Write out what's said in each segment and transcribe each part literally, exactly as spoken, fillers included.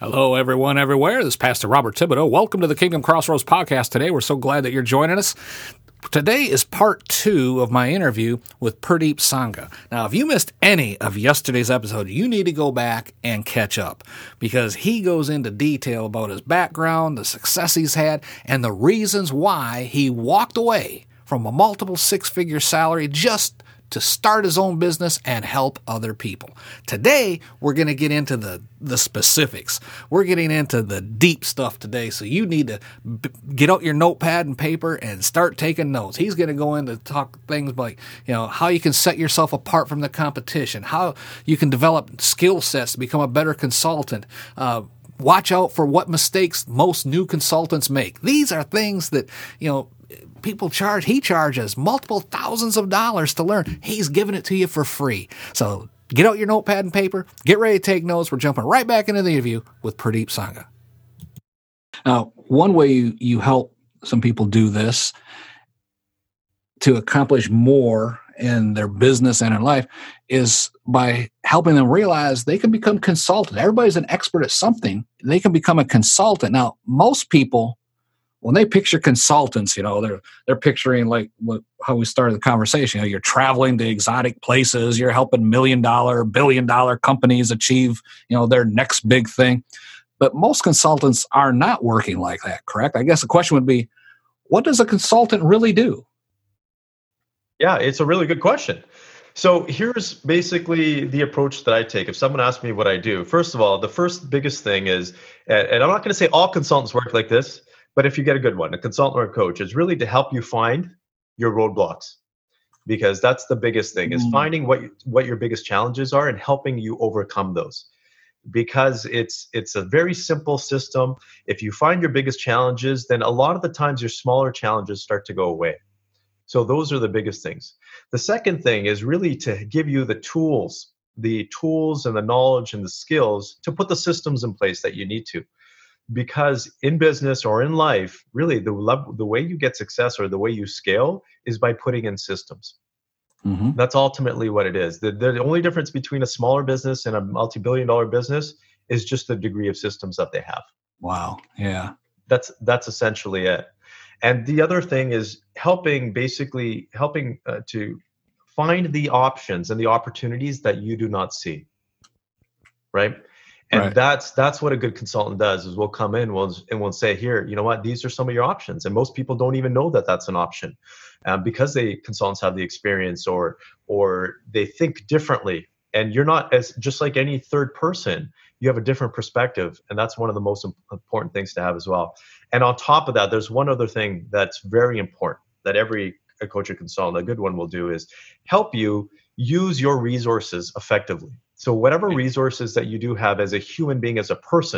Hello, everyone, everywhere. This is Pastor Robert Thibodeau. Welcome to the Kingdom Crossroads podcast today. We're so glad that you're joining us. Today is part two of my interview with Purdeep Sangha. Now, if you missed any of yesterday's episode, you need to go back and catch up because he goes into detail about his background, the success he's had, and the reasons why he walked away from a multiple six-figure salary just to start his own business and help other people. Today, we're going to get into the, the specifics. We're getting into the deep stuff today, so you need to b- get out your notepad and paper and start taking notes. He's going to go into talk things like, you know, how you can set yourself apart from the competition, how you can develop skill sets to become a better consultant, uh, watch out for what mistakes most new consultants make. These are things that, you know, people charge, he charges multiple thousands of dollars to learn. He's giving it to you for free. So get out your notepad and paper, get ready to take notes. We're jumping right back into the interview with Purdeep Sangha. Now, one way you, you help some people do this to accomplish more in their business and in life is by helping them realize they can become consultant. Everybody's an expert at something. They can become a consultant. Now, most people, when they picture consultants, you know, they're they're picturing like what, how we started the conversation. You know, you're traveling to exotic places, you're helping million dollar, billion dollar companies achieve, you know, their next big thing. But most consultants are not working like that, correct? I guess the question would be, what does a consultant really do? Yeah, it's a really good question. So here's basically the approach that I take. If someone asks me what I do, first of all, the first biggest thing is, and I'm not going to say all consultants work like this, but if you get a good one, a consultant or a coach, is really to help you find your roadblocks, because that's the biggest thing, is finding what you, what your biggest challenges are and helping you overcome those. Because it's it's a very simple system. If you find your biggest challenges, then a lot of the times your smaller challenges start to go away. So those are the biggest things. The second thing is really to give you the tools, the tools and the knowledge and the skills to put the systems in place that you need to. Because in business or in life, really the love, the way you get success or the way you scale is by putting in systems. Mm-hmm. That's ultimately what it is. The, the only difference between a smaller business and a multi-billion dollar business is just the degree of systems that they have. Wow. Yeah. That's that's essentially it. And the other thing is helping, basically helping uh, to find the options and the opportunities that you do not see. Right. And right. that's that's what a good consultant does, is we'll come in we'll, and we'll say, here, you know what, these are some of your options. And most people don't even know that that's an option um, because they consultants have the experience or or they think differently. And you're not as just like any third person. You have a different perspective. And that's one of the most important things to have as well. And on top of that, there's one other thing that's very important that every a coach or consultant, a good one, will do is help you use your resources effectively. So whatever resources that you do have as a human being, as a person,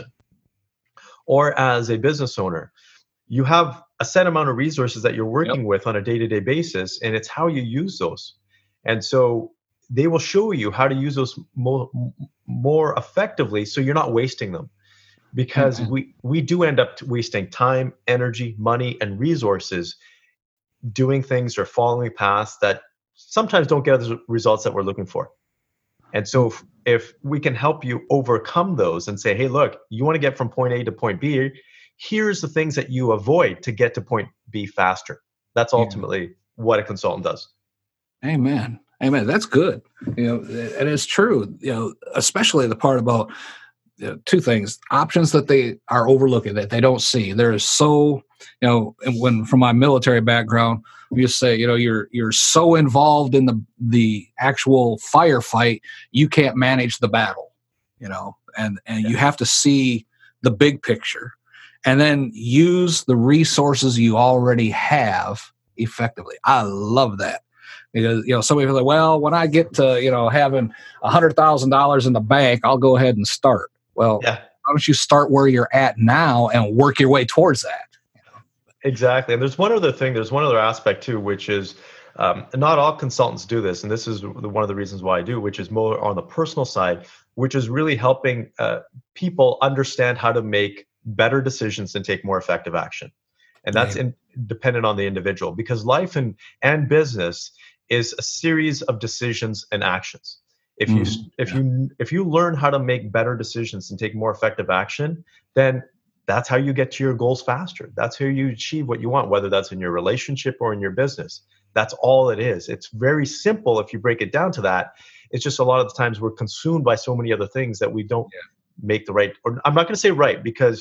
or as a business owner, you have a set amount of resources that you're working yep. with on a day-to-day basis, and it's how you use those. And so they will show you how to use those more, more effectively so you're not wasting them. Because mm-hmm. we, we do end up wasting time, energy, money, and resources doing things or following paths that sometimes don't get the results that we're looking for. And so if, if we can help you overcome those and say, hey, look, you want to get from point A to point B, here's the things that you avoid to get to point B faster. That's ultimately yeah. what a consultant does. Amen. Amen. That's good. You know, and it's true, you know, especially the part about you know, two things, options that they are overlooking, that they don't see. They're so, you know, and when from my military background, we just say, you know, you're you're so involved in the the actual firefight, you can't manage the battle, you know, and, and yeah. you have to see the big picture and then use the resources you already have effectively. I love that. Because, you know, somebody was like, well, when I get to, you know, having one hundred thousand dollars in the bank, I'll go ahead and start. Well, yeah. why don't you start where you're at now and work your way towards that? You know? Exactly. And there's one other thing, there's one other aspect too, which is um, not all consultants do this. And this is one of the reasons why I do, which is more on the personal side, which is really helping uh, people understand how to make better decisions and take more effective action. And that's in, dependent on the individual, because life and, and business is a series of decisions and actions. If you mm, if yeah. you if you learn how to make better decisions and take more effective action, then that's how you get to your goals faster. That's how you achieve what you want, whether that's in your relationship or in your business. That's all it is. It's very simple if you break it down to that. It's just a lot of the times we're consumed by so many other things that we don't yeah. make the right, or I'm not going to say right, because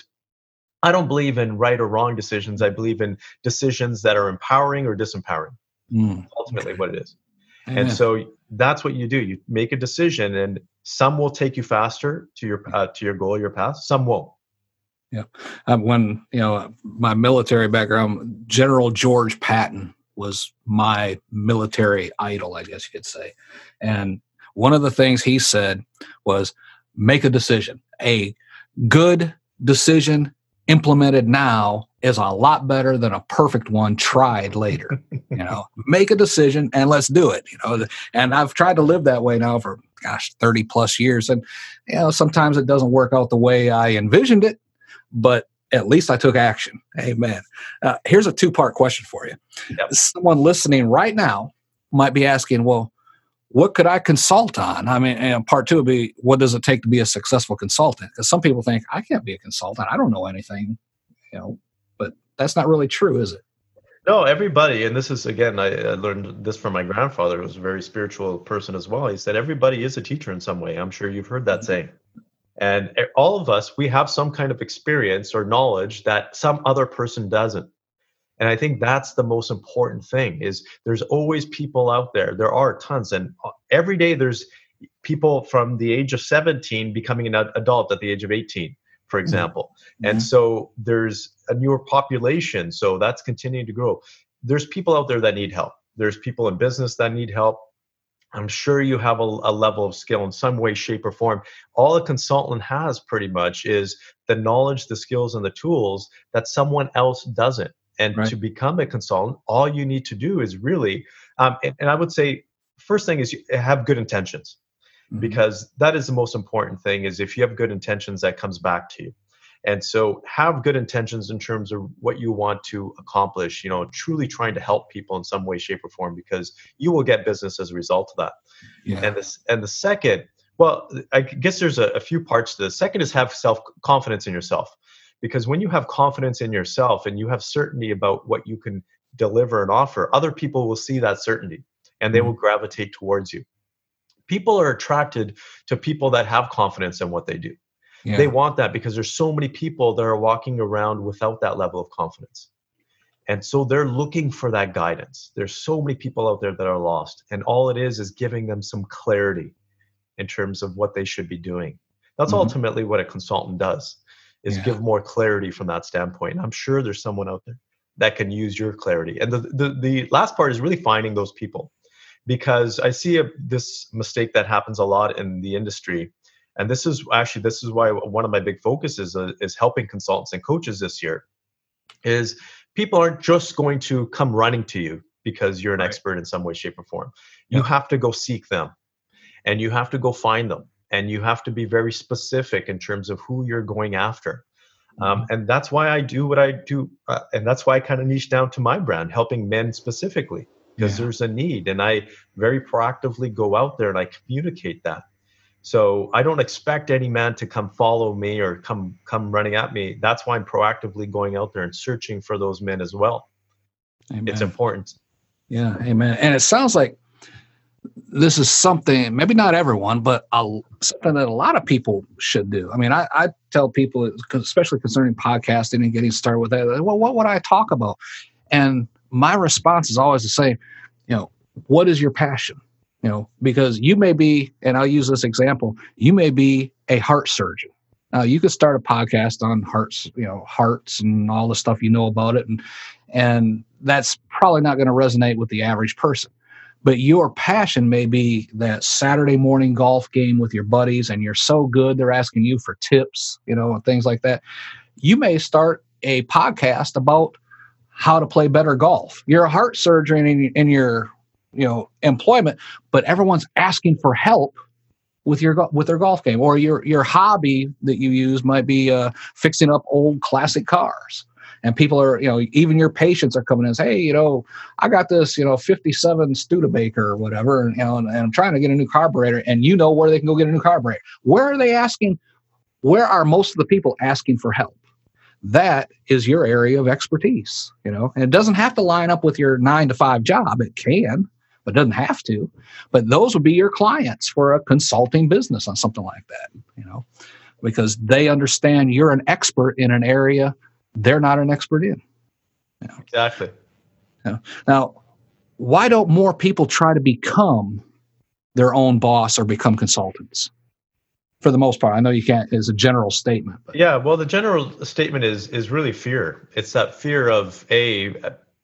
I don't believe in right or wrong decisions. I believe in decisions that are empowering or disempowering. Mm. Ultimately what it is. Amen. And so that's what you do. You make a decision, and some will take you faster to your uh, to your goal, your path. Some won't. Yeah. Um, when, you know, my military background, General George Patton was my military idol, I guess you could say. And one of the things he said was, make a decision. A good decision implemented now is a lot better than a perfect one tried later. You know, make a decision and let's do it. You know, and I've tried to live that way now for, gosh, thirty plus years. And, you know, sometimes it doesn't work out the way I envisioned it, but at least I took action. Amen. Uh, here's a two-part question for you. Yep. Someone listening right now might be asking, well, what could I consult on? I mean, and part two would be, what does it take to be a successful consultant? Because some people think, I can't be a consultant. I don't know anything, you know, but that's not really true, is it? No, everybody, and this is, again, I, I learned this from my grandfather, who was a very spiritual person as well. He said, everybody is a teacher in some way. I'm sure you've heard that saying. And all of us, we have some kind of experience or knowledge that some other person doesn't. And I think that's the most important thing, is there's always people out there. There are tons. And every day there's people from the age of seventeen becoming an adult at the age of eighteen, for example. Mm-hmm. And so there's a newer population. So that's continuing to grow. There's people out there that need help. There's people in business that need help. I'm sure you have a, a level of skill in some way, shape, or form. All a consultant has pretty much is the knowledge, the skills, and the tools that someone else doesn't. And right. to become a consultant, all you need to do is really, um, and, and I would say, first thing is you have good intentions, mm-hmm. because that is the most important thing. Is if you have good intentions, that comes back to you. And so have good intentions in terms of what you want to accomplish, you know, truly trying to help people in some way, shape, or form, because you will get business as a result of that. Yeah. And this, and the second, well, I guess there's a, a few parts to this. Second is have self-confidence in yourself. Because when you have confidence in yourself and you have certainty about what you can deliver and offer, other people will see that certainty and they mm-hmm. will gravitate towards you. People are attracted to people that have confidence in what they do. Yeah. They want that because there's so many people that are walking around without that level of confidence. And so they're looking for that guidance. There's so many people out there that are lost. And all it is is giving them some clarity in terms of what they should be doing. That's mm-hmm. ultimately what a consultant does. Is yeah. give more clarity from that standpoint. And I'm sure there's someone out there that can use your clarity. And the the, the last part is really finding those people, because I see a, this mistake that happens a lot in the industry. And this is actually, this is why one of my big focuses is, is helping consultants and coaches this year, is people aren't just going to come running to you because you're an right. expert in some way, shape, or form. You yeah. have to go seek them and you have to go find them. And you have to be very specific in terms of who you're going after. Um, and that's why I do what I do. Uh, and that's why I kind of niche down to my brand, helping men specifically, because yeah. there's a need. And I very proactively go out there and I communicate that. So I don't expect any man to come follow me or come come running at me. That's why I'm proactively going out there and searching for those men as well. Amen. It's important. Yeah, amen. And it sounds like this is something, maybe not everyone, but a, something that a lot of people should do. I mean, I, I tell people, especially concerning podcasting and getting started with that, well, what would I talk about? And my response is always the same. You know, what is your passion? You know, because you may be, and I'll use this example, you may be a heart surgeon. Now, you could start a podcast on hearts, you know, hearts and all the stuff you know about it. And, and that's probably not going to resonate with the average person. But your passion may be that Saturday morning golf game with your buddies, and you're so good they're asking you for tips, you know, and things like that. You may start a podcast about how to play better golf. You're a heart surgeon in, in your, you know, employment, but everyone's asking for help with your with their golf game, or your your hobby that you use might be uh, fixing up old classic cars. And people are, you know, even your patients are coming in and say, hey, you know, I got this, you know, fifty-seven Studebaker or whatever, and, you know, and, and I'm trying to get a new carburetor, and you know where they can go get a new carburetor. Where are they asking? Where are most of the people asking for help? That is your area of expertise, you know, and it doesn't have to line up with your nine to five job. It can, but it doesn't have to. But those would be your clients for a consulting business on something like that, you know, because they understand you're an expert in an area they're not an expert in. You know? Exactly. You know? Now, why don't more people try to become their own boss or become consultants? For the most part, I know you can't, it's a general statement. But. Yeah, well, the general statement is is really fear. It's that fear of a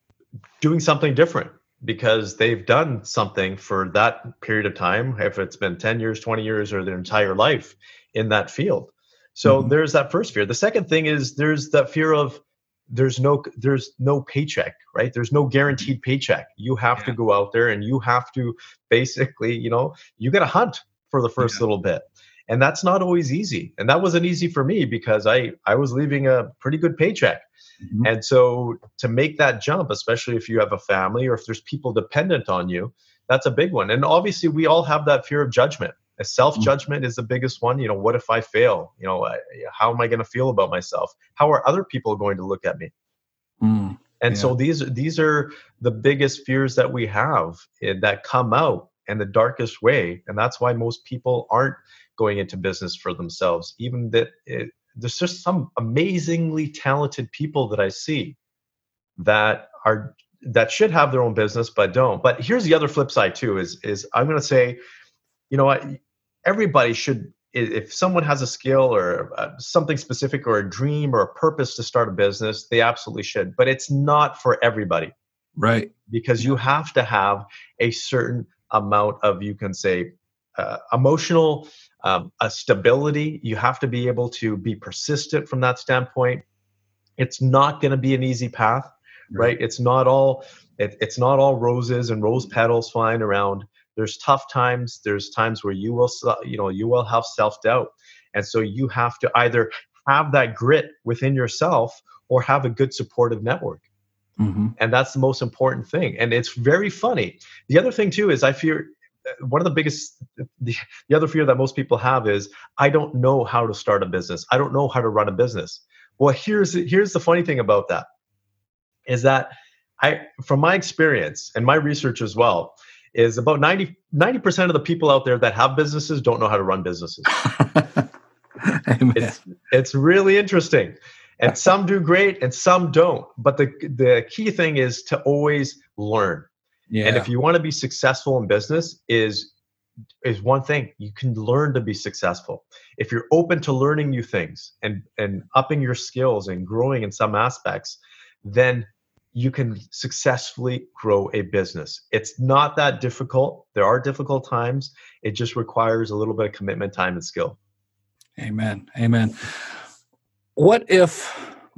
doing something different because they've done something for that period of time, if it's been ten years, twenty years, or their entire life in that field. So mm-hmm. there's that first fear. The second thing is there's that fear of there's no there's no paycheck, right? There's no guaranteed paycheck. You have yeah. to go out there and you have to basically, you know, you got to hunt for the first yeah. little bit. And that's not always easy. And that wasn't easy for me because I, I was leaving a pretty good paycheck. Mm-hmm. And so to make that jump, especially if you have a family or if there's people dependent on you, that's a big one. And obviously we all have that fear of judgment. A self-judgment mm-hmm. is the biggest one. You know, what if I fail? You know, I, how am I going to feel about myself? How are other people going to look at me? Mm, and yeah. so these, these are the biggest fears that we have that come out in the darkest way. And that's why most people aren't going into business for themselves. Even that it, there's just some amazingly talented people that I see that are, that should have their own business, but don't. But here's the other flip side too, is, is I'm going to say, you know what, everybody should, if someone has a skill or uh, something specific or a dream or a purpose to start a business, they absolutely should. But it's not for everybody. Right. Because you have to have a certain amount of, you can say, uh, emotional um, a stability. You have to be able to be persistent from that standpoint. It's not going to be an easy path, right? right? It's not all, it, it's not all roses and rose petals flying around. There's tough times. There's times where you will, you know, you will have self-doubt. And so you have to either have that grit within yourself or have a good supportive network. Mm-hmm. And that's the most important thing. And it's very funny. The other thing too is I fear, one of the biggest, the, the other fear that most people have is, I don't know how to start a business. I don't know how to run a business. Well, here's, here's the funny thing about that is that I, from my experience and my research as well, is about ninety, ninety percent of the people out there that have businesses don't know how to run businesses. it's, it's really interesting. And some do great and some don't. But the, the key thing is to always learn. Yeah. And if you want to be successful in business, is is one thing. You can learn to be successful. If you're open to learning new things and, and upping your skills and growing in some aspects, then you can successfully grow a business. It's not that difficult. There are difficult times. It just requires a little bit of commitment, time, and skill. Amen. Amen. What if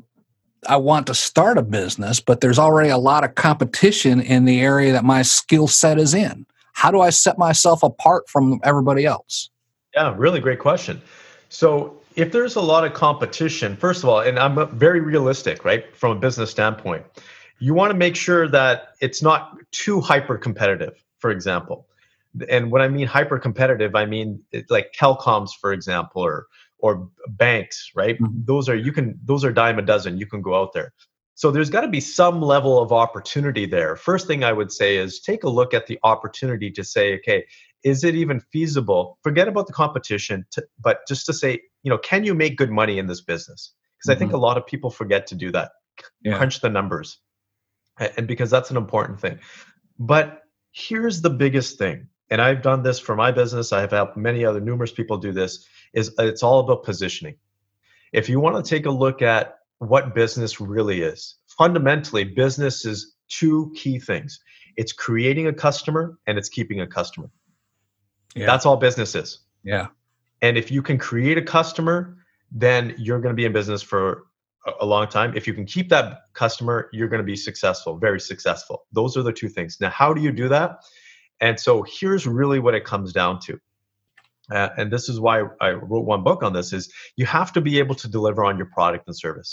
I want to start a business, but there's already a lot of competition in the area that my skill set is in? How do I set myself apart from everybody else? Yeah, really great question. So if there's a lot of competition, first of all, and I'm very realistic, right, from a business standpoint, you want to make sure that it's not too hyper competitive, for example. And when I mean hyper competitive, I mean like telecoms, for example, or or banks, right? Mm-hmm. Those are, you can, those are dime a dozen. You can go out there. So there's got to be some level of opportunity there. First thing I would say is take a look at the opportunity to say, okay, is it even feasible? Forget about the competition, to, but just to say, you know, can you make good money in this business? Because mm-hmm. I think a lot of people forget to do that. Yeah. Crunch the numbers. And because that's an important thing. But here's the biggest thing. And I've done this for my business. I have helped many other numerous people do this, is it's all about positioning. If you want to take a look at what business really is, fundamentally, business is two key things. It's creating a customer and it's keeping a customer. Yeah. That's all business is. Yeah. And if you can create a customer, then you're going to be in business for a long time. If you can keep that customer, you're going to be successful, very successful. Those are the two things. Now, how do you do that? And so here's really what it comes down to. Uh, and this is why I wrote one book on this, is you have to be able to deliver on your product and service.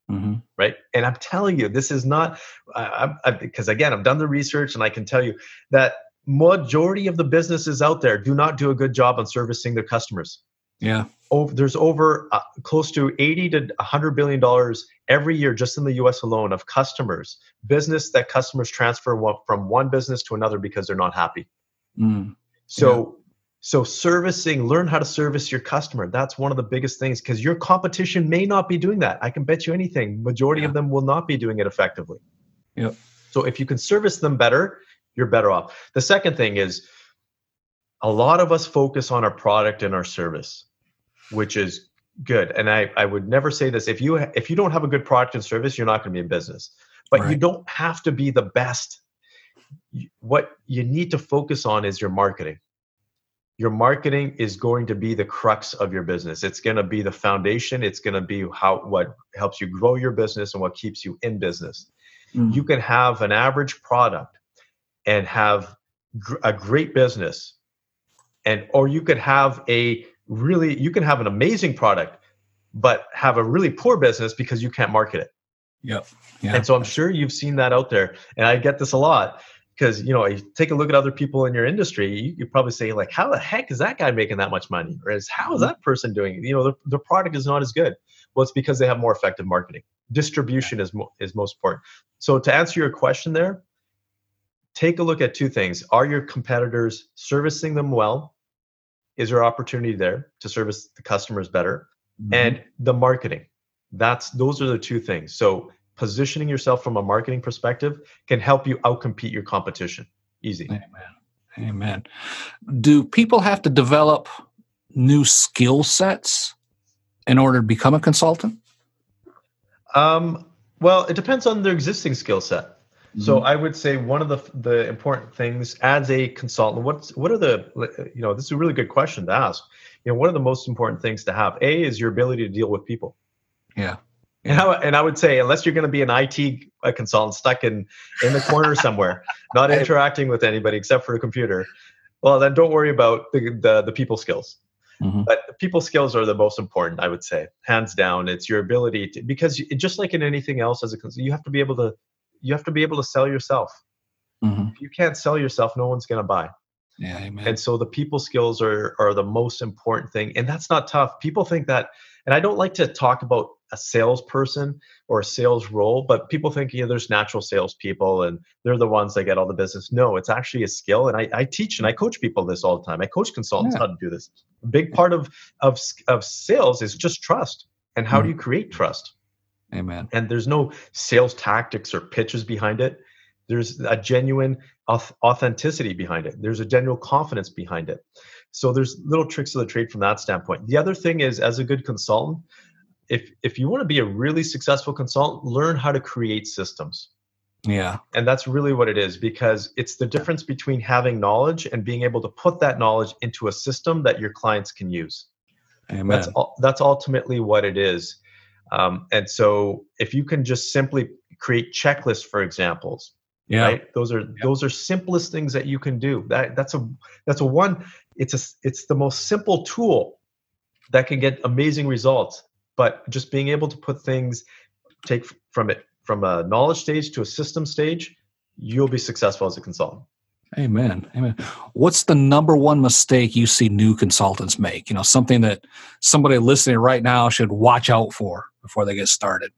Mm-hmm. Right. And I'm telling you, this is not, I, I, because again, I've done the research and I can tell you that majority of the businesses out there do not do a good job on servicing their customers. Yeah. Over, there's over uh, close to eighty to one hundred billion dollars every year just in the U S alone of customers, business that customers transfer one, from one business to another because they're not happy. Mm. So, Yeah. so servicing, learn how to service your customer. That's one of the biggest things because your competition may not be doing that. I can bet you anything. Majority Yeah. of them will not be doing it effectively. Yep. So if you can service them better, you're better off. The second thing is a lot of us focus on our product and our service, which is good. And I, I would never say this. If you if you don't have a good product and service, you're not going to be in business. But Right. you don't have to be the best. What you need to focus on is your marketing. Your marketing is going to be the crux of your business. It's going to be the foundation. It's going to be how what helps you grow your business and what keeps you in business. Mm. You can have an average product and have gr- a great business, and or you could have a really you can have an amazing product, but have a really poor business because you can't market it. Yep. Yeah. And so I'm sure you've seen that out there, and I get this a lot. Because, you know, you take a look at other people in your industry, you, you probably say, like, how the heck is that guy making that much money? Or is, how is that person doing it? You know, the, the product is not as good. Well, it's because they have more effective marketing. Distribution is, mo- is most important. So to answer your question there, take a look at two things. Are your competitors servicing them well? Is there opportunity there to service the customers better? Mm-hmm. And the marketing. That's those are the two things. So positioning yourself from a marketing perspective can help you outcompete your competition. Easy. Amen. Amen. Do people have to develop new skill sets in order to become a consultant? Um, well, it depends on their existing skill set. Mm-hmm. So I would say one of the the important things as a consultant, what's what are the, you know, this is a really good question to ask. You know, what are the most important things to have? A is your ability to deal with people. Yeah. And I, and I would say, unless you're going to be an I T consultant stuck in, in the corner somewhere, not interacting with anybody except for a computer, well, then don't worry about the the, the people skills. Mm-hmm. But the people skills are the most important, I would say, hands down. It's your ability to, because you, just like in anything else, as a consultant, you have to be able to you have to be able to sell yourself. Mm-hmm. If you can't sell yourself, no one's going to buy. Yeah, amen. And so the people skills are are the most important thing, and that's not tough. People think that, and I don't like to talk about a salesperson or a sales role, but people think, you know, there's natural salespeople and they're the ones that get all the business. No, it's actually a skill. And I, I teach and I coach people this all the time. I coach consultants yeah. how to do this. A big part of, of, of sales is just trust. And how mm. do you create trust? Amen. And there's no sales tactics or pitches behind it. There's a genuine authenticity behind it. There's a genuine confidence behind it. So there's little tricks of the trade from that standpoint. The other thing is, as a good consultant, If if you want to be a really successful consultant, learn how to create systems. Yeah. And that's really what it is, because it's the difference between having knowledge and being able to put that knowledge into a system that your clients can use. Amen. That's that's ultimately what it is. Um, and so if you can just simply create checklists, for examples, yeah. right? Those are yeah. those are simplest things that you can do. That that's a that's a one. It's a it's the most simple tool that can get amazing results. But just being able to put things, take from it from a knowledge stage to a system stage, you'll be successful as a consultant. Amen. Amen. What's the number one mistake you see new consultants make? You know, something that somebody listening right now should watch out for before they get started.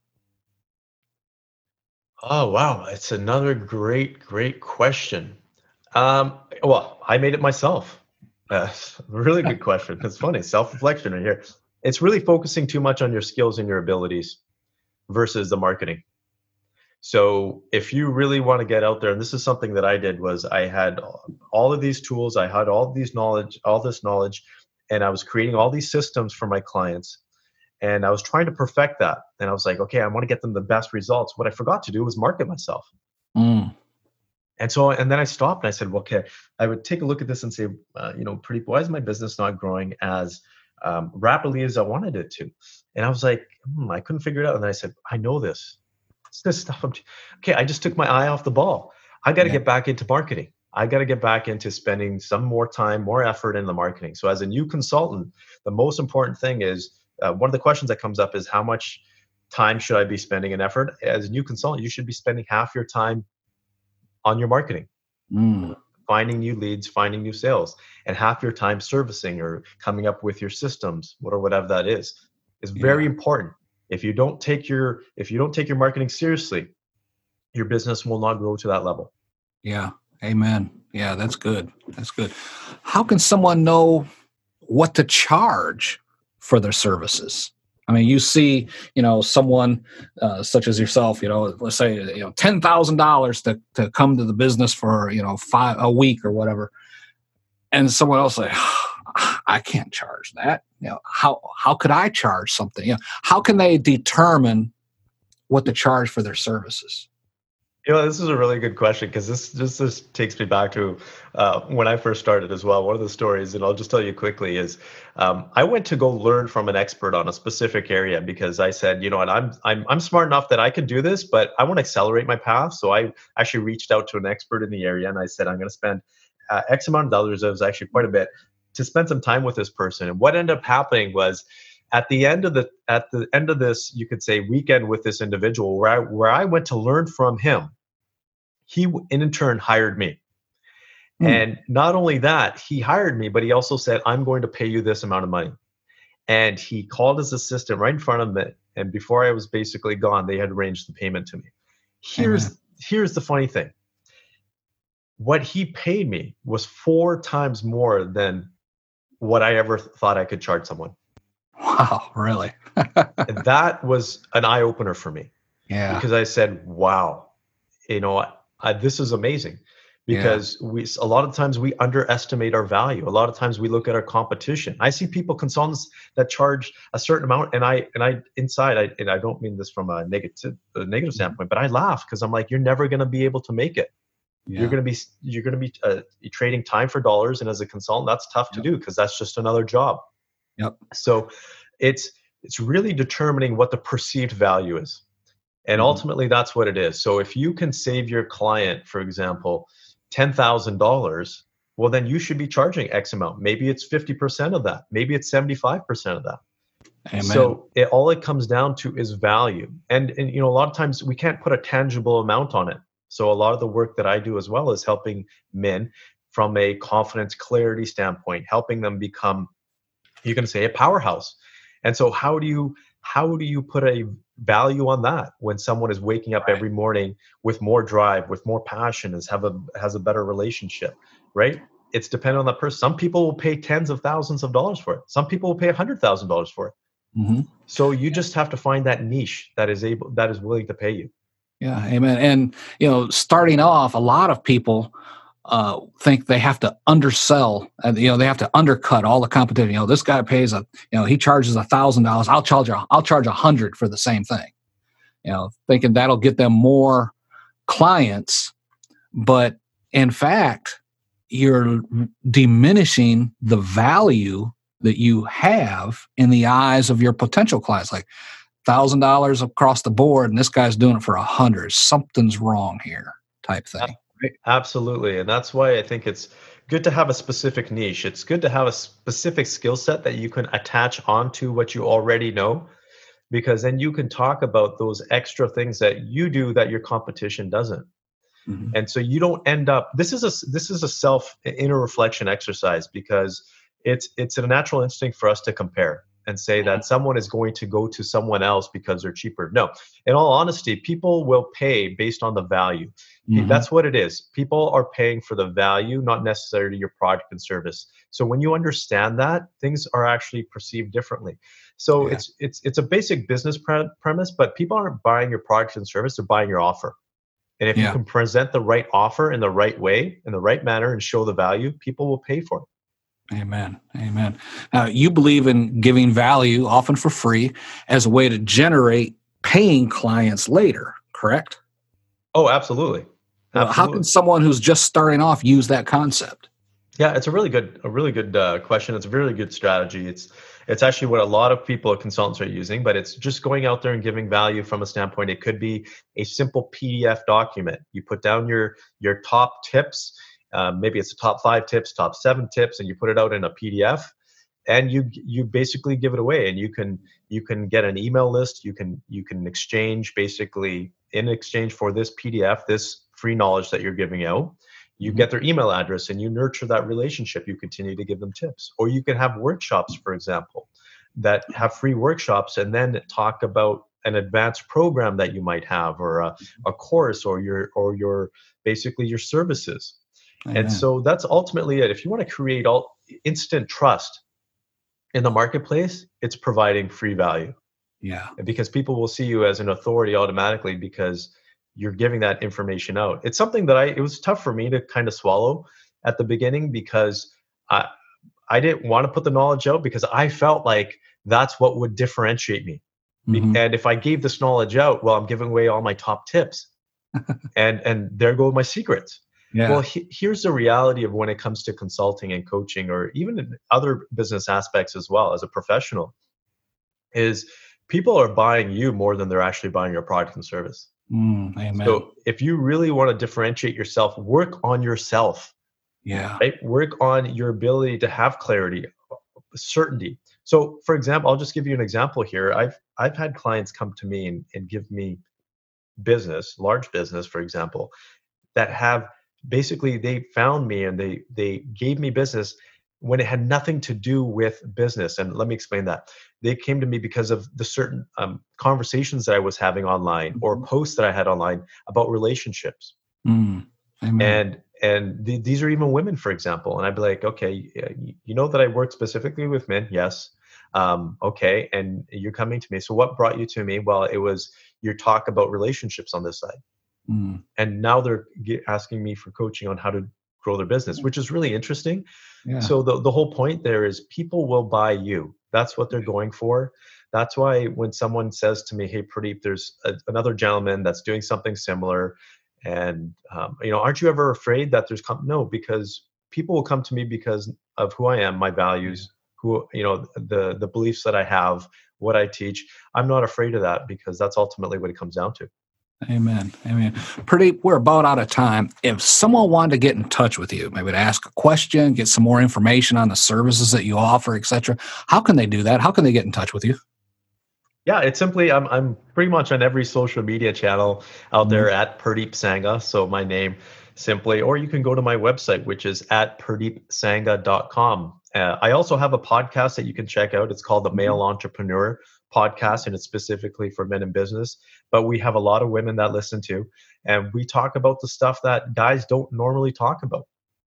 Oh, wow. It's another great, great question. Um, well, I made it myself. Uh, really good question. It's funny. Self-reflection right here. It's really focusing too much on your skills and your abilities versus the marketing. So if you really want to get out there, and this is something that I did, was I had all of these tools, I had all of these knowledge, all this knowledge, and I was creating all these systems for my clients. And I was trying to perfect that. And I was like, okay, I want to get them the best results. What I forgot to do was market myself. Mm. And so, and then I stopped and I said, well, okay, I would take a look at this and say, uh, you know, Pradeep, why is my business not growing as um, rapidly as I wanted it to? And I was like, hmm, I couldn't figure it out. And then I said, I know this. It's this stuff. I'm t- okay, I just took my eye off the ball. I got to yeah. get back into marketing. I got to get back into spending some more time, more effort in the marketing. So as a new consultant, the most important thing is, uh, one of the questions that comes up is how much time should I be spending and effort? As a new consultant, you should be spending half your time on your marketing, Mm. finding new leads, finding new sales, and half your time servicing or coming up with your systems, or whatever that is, is very Yeah. important. If you don't take your if you don't take your marketing seriously, your business will not grow to that level. Yeah. Amen. Yeah, that's good. That's good. How can someone know what to charge for their services? I mean, you see, you know, someone uh, such as yourself, you know, let's say, you know, ten thousand dollars to to come to the business for, you know, five a week or whatever, and someone else say, I can't charge that. You know, how how could I charge something? You know, how can they determine what to charge for their services? You know, this is a really good question, because this just this takes me back to uh, when I first started as well. One of the stories, and I'll just tell you quickly, is um, I went to go learn from an expert on a specific area, because I said, you know what, I'm I'm I'm smart enough that I can do this, but I want to accelerate my path. So I actually reached out to an expert in the area, and I said, I'm going to spend uh, X amount of dollars. It was actually quite a bit, to spend some time with this person. And what ended up happening was, at the end of the at the end of this, you could say, weekend with this individual, where I where I went to learn from him, he in turn hired me. Hmm. And not only that, he hired me, but he also said, I'm going to pay you this amount of money. And he called his assistant right in front of me. And before I was basically gone, they had arranged the payment to me. Here's Amen. here's the funny thing. What he paid me was four times more than what I ever thought I could charge someone. Wow, really? And that was an eye opener for me, Yeah. because I said, wow, you know, I, this is amazing. Because yeah. we a lot of times we underestimate our value. A lot of times we look at our competition. I see people, consultants, that charge a certain amount, and I and I inside, I and I don't mean this from a negative a negative standpoint, but I laugh, because I'm like, you're never going to be able to make it. Yeah. You're going to be you're going to be uh, trading time for dollars, and as a consultant, that's tough yep. to do, because that's just another job. Yep. So it's it's really determining what the perceived value is, and mm-hmm. ultimately that's what it is. So if you can save your client, for example, ten thousand dollars, well, then you should be charging X amount. Maybe it's fifty percent of that. Maybe it's seventy-five percent of that. Amen. So it, all it comes down to is value. And, and, you know, a lot of times we can't put a tangible amount on it. So a lot of the work that I do as well is helping men from a confidence clarity standpoint, helping them become, you can say, a powerhouse. And so how do you how do you put a value on that when someone is waking up right. every morning with more drive, with more passion, is have a has a better relationship, right? It's dependent on that person. Some people will pay tens of thousands of dollars for it. Some people will pay a hundred thousand dollars for it. Mm-hmm. So you just have to find that niche that is able that is willing to pay you. Yeah, amen. And you know, starting off, a lot of people uh, think they have to undersell, and you know, they have to undercut all the competition. You know, this guy pays a, you know, he charges a thousand dollars. I'll charge a, I'll charge a hundred for the same thing. You know, thinking that'll get them more clients, but in fact, you're diminishing the value that you have in the eyes of your potential clients. Like thousand dollars across the board, and this guy's doing it for a hundred. Something's wrong here, type thing. Right? Absolutely. And that's why I think it's good to have a specific niche. It's good to have a specific skill set that you can attach onto what you already know, because then you can talk about those extra things that you do that your competition doesn't. Mm-hmm. And so you don't end up, this is a, this is a self inner reflection exercise, because it's, it's a natural instinct for us to compare and say mm-hmm. that someone is going to go to someone else because they're cheaper. No, in all honesty, people will pay based on the value. Mm-hmm. That's what it is. People are paying for the value, not necessarily your product and service. So when you understand that, things are actually perceived differently. So yeah. it's it's it's a basic business pre- premise, but people aren't buying your product and service, they're buying your offer. And if yeah. you can present the right offer in the right way, in the right manner, and show the value, people will pay for it. Amen. Amen. Now, you believe in giving value, often for free, as a way to generate paying clients later, correct? Oh, absolutely. Well, how can someone who's just starting off use that concept? Yeah, it's a really good, a really good uh, question. It's a really good strategy. It's, it's actually what a lot of people, consultants, are using. But it's just going out there and giving value from a standpoint. It could be a simple P D F document. You put down your your top tips. Um, maybe it's the top five tips, top seven tips, and you put it out in a P D F. and you you basically give it away, and you can you can get an email list. You can you can exchange basically in exchange for this P D F, this free knowledge that you're giving out. You get their email address and you nurture that relationship. You continue to give them tips, or you can have workshops, for example, that have free workshops, and then talk about an advanced program that you might have, or a, a course, or your or your basically your services. Amen. And so that's ultimately it. If you want to create all instant trust in the marketplace, it's providing free value. Yeah. Because people will see you as an authority automatically because you're giving that information out. It's something that I, it was tough for me to kind of swallow at the beginning, because I, I didn't want to put the knowledge out because I felt like that's what would differentiate me. Mm-hmm. And if I gave this knowledge out, well, I'm giving away all my top tips and, and there go my secrets. Yeah. Well, he, here's the reality of when it comes to consulting and coaching, or even in other business aspects as well as a professional, is people are buying you more than they're actually buying your product and service. Mm, amen. So if you really want to differentiate yourself, work on yourself. Yeah. Right? Work on your ability to have clarity, certainty. So for example, I'll just give you an example here. I've I've had clients come to me and, and give me business, large business, for example, that have basically they found me and they they gave me business when it had nothing to do with business. And let me explain that. They came to me because of the certain um, conversations that I was having online, or posts that I had online about relationships. Mm, and and th- these are even women, for example. And I'd be like, okay, you know that I work specifically with men? Yes. Um, okay. And you're coming to me. So what brought you to me? Well, it was your talk about relationships on this side. Mm. And now they're get, asking me for coaching on how to grow their business, which is really interesting. Yeah. So the, the whole point there is people will buy you. That's what they're going for. That's why when someone says to me, hey, Pradeep, there's a, another gentleman that's doing something similar. And, um, you know, aren't you ever afraid that there's, com-? No, because people will come to me because of who I am, my values, who, you know, the, the beliefs that I have, what I teach. I'm not afraid of that, because that's ultimately what it comes down to. Amen. Amen. Pradeep, we're about out of time. If someone wanted to get in touch with you, maybe to ask a question, get some more information on the services that you offer, et cetera, how can they do that? How can they get in touch with you? Yeah, it's simply, I'm I'm pretty much on every social media channel out there mm-hmm. at Pradeep Sangha. So my name simply, or you can go to my website, which is at pradeep sangha dot com. Uh, I also have a podcast that you can check out. It's called the Male Entrepreneur Podcast, and it's specifically for men in business. But we have a lot of women that listen to, and we talk about the stuff that guys don't normally talk about.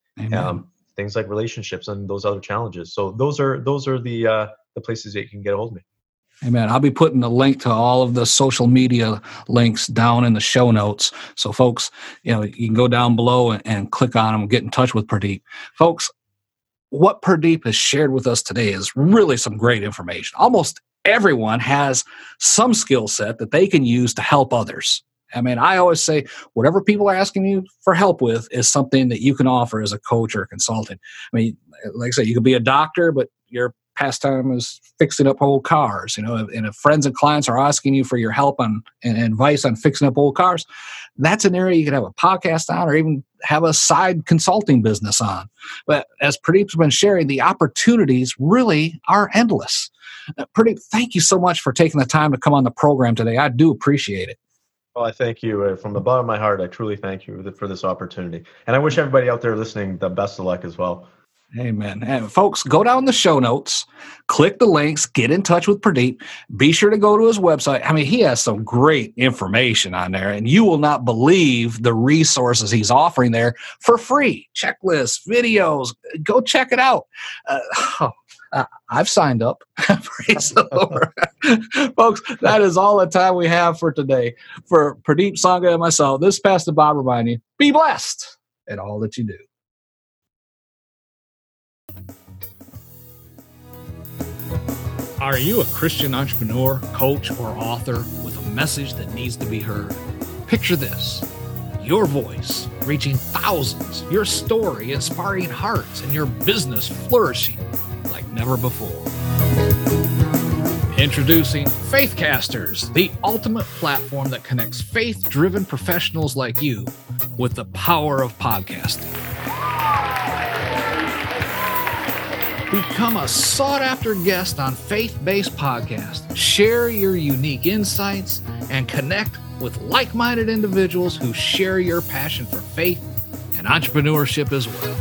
Um, things like relationships and those other challenges. So those are those are the uh, the places that you can get a hold of me. Amen. I'll be putting a link to all of the social media links down in the show notes. So folks, you know, you can go down below and, and click on them and get in touch with Pradeep. Folks, what Pradeep has shared with us today is really some great information. Almost everyone has some skill set that they can use to help others. I mean, I always say whatever people are asking you for help with is something that you can offer as a coach or a consultant. I mean, like I said, you could be a doctor, but your pastime is fixing up old cars, you know, and if friends and clients are asking you for your help on and advice on fixing up old cars, that's an area you could have a podcast on, or even have a side consulting business on. But as Pradeep's been sharing, the opportunities really are endless. Uh, Pradeep, thank you so much for taking the time to come on the program today. I do appreciate it. Well, I thank you uh, from the bottom of my heart. I truly thank you for this opportunity. And I wish everybody out there listening the best of luck as well. Amen. And folks, go down the show notes, click the links, get in touch with Pradeep. Be sure to go to his website. I mean, he has some great information on there, and you will not believe the resources he's offering there for free. Checklists, videos, go check it out. Uh, oh, uh, I've signed up. Praise the Lord. Folks, that is all the time we have for today. For Pradeep Sangha and myself, this is Pastor Bob reminding you, be blessed in all that you do. Are you a Christian entrepreneur, coach, or author with a message that needs to be heard? Picture this: your voice reaching thousands, your story inspiring hearts, and your business flourishing like never before. Introducing Faithcasters, the ultimate platform that connects faith-driven professionals like you with the power of podcasting. Become a sought-after guest on Faith-Based Podcast. Share your unique insights and connect with like-minded individuals who share your passion for faith and entrepreneurship as well.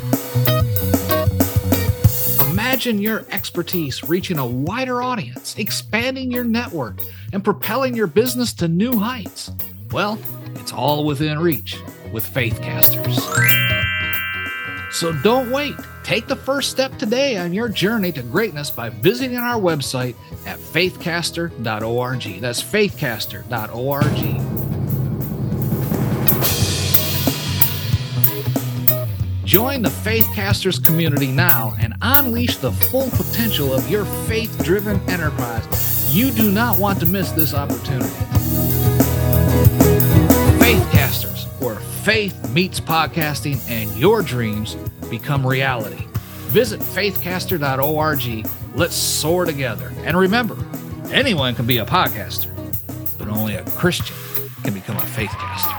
Imagine your expertise reaching a wider audience, expanding your network, and propelling your business to new heights. Well, it's all within reach with Faithcasters. So don't wait. Take the first step today on your journey to greatness by visiting our website at faithcaster dot org. That's faithcaster dot org. Join the Faithcasters community now and unleash the full potential of your faith-driven enterprise. You do not want to miss this opportunity. Faithcasters, where faith meets podcasting and your dreams become reality. Visit faithcaster dot org. Let's soar together. And remember, anyone can be a podcaster, but only a Christian can become a faithcaster.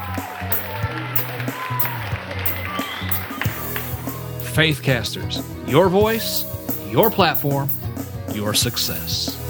Faithcasters, your voice, your platform, your success.